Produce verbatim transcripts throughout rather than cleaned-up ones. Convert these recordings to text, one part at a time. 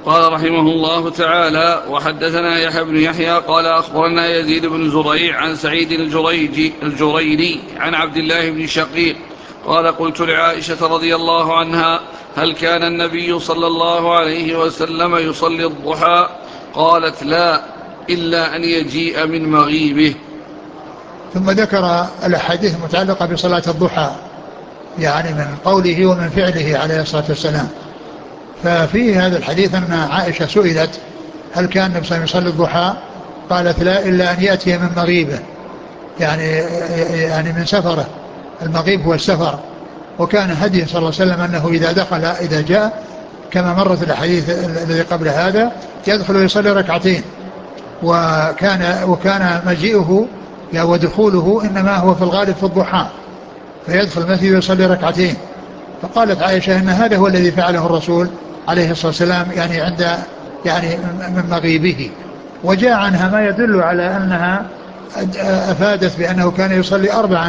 قال رحمه الله تعالى: وحدثنا يحيى بن يحيى قال أخبرنا يزيد بن زريع عن سعيد الجريجي الجريري عن عبد الله بن شقيق قال: قلت لعائشة رضي الله عنها: هل كان النبي صلى الله عليه وسلم يصلي الضحى؟ قالت: لا، إلا أن يجيء من مغيبه. ثم ذكر الأحاديث المتعلقة بصلاة الضحى، يعني من قوله ومن فعله عليه الصلاة والسلام. ففيه هذا الحديث أن عائشة سئلت: هل كان النبي صلى الله عليه وسلم يصلي الضحى؟ قالت: لا، إلا أن يأتي من مغيبه، يعني يعني من سفره. المغيب هو السفر. وكان هديه صلى الله عليه وسلم أنه إذا دخل إذا جاء كما مرت الحديث الذي قبل هذا يدخل ويصلي ركعتين. وكان وكان مجيئه ودخوله إنما هو في الغالب في الضحى، فيدخل المسجد ويصلي ركعتين. فقالت عائشة إن هذا هو الذي فعله الرسول عليه الصلاة والسلام، يعني عند يعني من مغيبه. وجاء عنها ما يدل على أنها أفادت بأنه كان يصلي أربعا.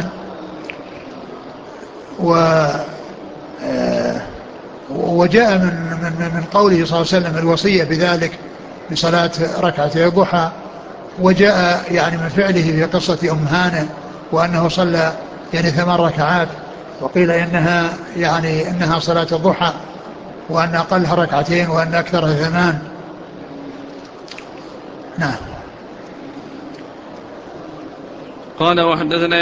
و وجاء من من من قوله صلى الله عليه وسلم الوصية بذلك بصلاة ركعتي الضحى. وجاء يعني من فعله في قصة أم هانة وأنه صلى يعني ثمان ركعات، وقيل إنها يعني إنها صلاة الضحى، وأن أقلها ركعتين وأن أكثرها ثمان. نعم. قال: وحدثنا